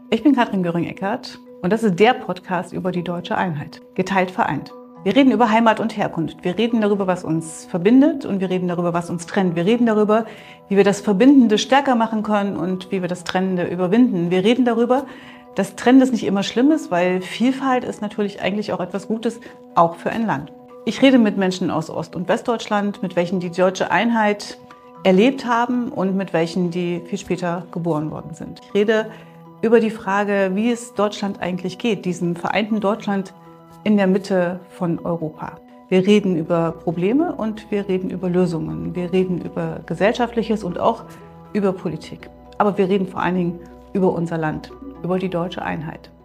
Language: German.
Ich bin Katrin Göring-Eckardt und das ist der Podcast über die deutsche Einheit. Geteilt vereint. Wir reden über Heimat und Herkunft. Wir reden darüber, was uns verbindet und wir reden darüber, was uns trennt. Wir reden darüber, wie wir das Verbindende stärker machen können und wie wir das Trennende überwinden. Wir reden darüber, dass Trennendes nicht immer schlimm ist, weil Vielfalt ist natürlich eigentlich auch etwas Gutes, auch für ein Land. Ich rede mit Menschen aus Ost- und Westdeutschland, mit welchen die deutsche Einheit erlebt haben und mit welchen die viel später geboren worden sind. Ich rede über die Frage, wie es Deutschland eigentlich geht, diesem vereinten Deutschland in der Mitte von Europa. Wir reden über Probleme und wir reden über Lösungen. Wir reden über Gesellschaftliches und auch über Politik. Aber wir reden vor allen Dingen über unser Land, über die deutsche Einheit.